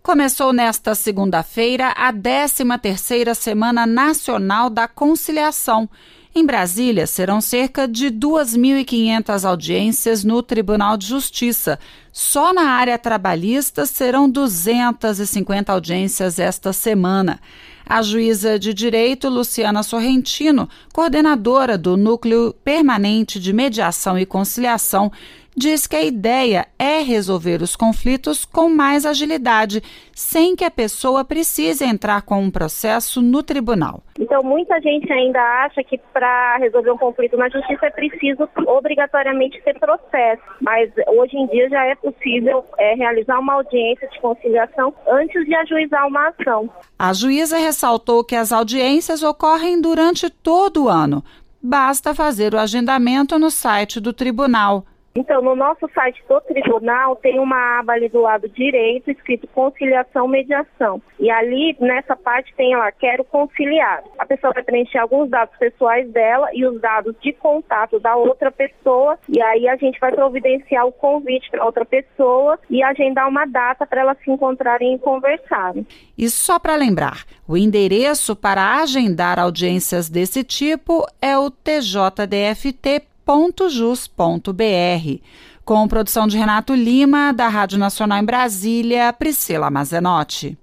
Começou nesta segunda-feira a 13ª Semana Nacional da Conciliação. Em Brasília, serão cerca de 2.500 audiências no Tribunal de Justiça. Só na área trabalhista serão 250 audiências esta semana. A juíza de Direito, Luciana Sorrentino, coordenadora do Núcleo Permanente de Mediação e Conciliação, diz que a ideia é resolver os conflitos com mais agilidade, sem que a pessoa precise entrar com um processo no tribunal. Então, muita gente ainda acha que para resolver um conflito na justiça é preciso obrigatoriamente ter processo, mas hoje em dia já é possível realizar uma audiência de conciliação antes de ajuizar uma ação. A juíza ressaltou que as audiências ocorrem durante todo o ano. Basta fazer o agendamento no site do tribunal. Então, no nosso site do tribunal tem uma aba ali do lado direito escrito conciliação, mediação. E ali, nessa parte, tem lá, quero conciliar. A pessoa vai preencher alguns dados pessoais dela e os dados de contato da outra pessoa. E aí a gente vai providenciar o convite para outra pessoa e agendar uma data para elas se encontrarem e conversarem. E só para lembrar, o endereço para agendar audiências desse tipo é o tjdft.jus.br. Com produção de Renato Lima, da Rádio Nacional em Brasília, Priscila Mazenotti.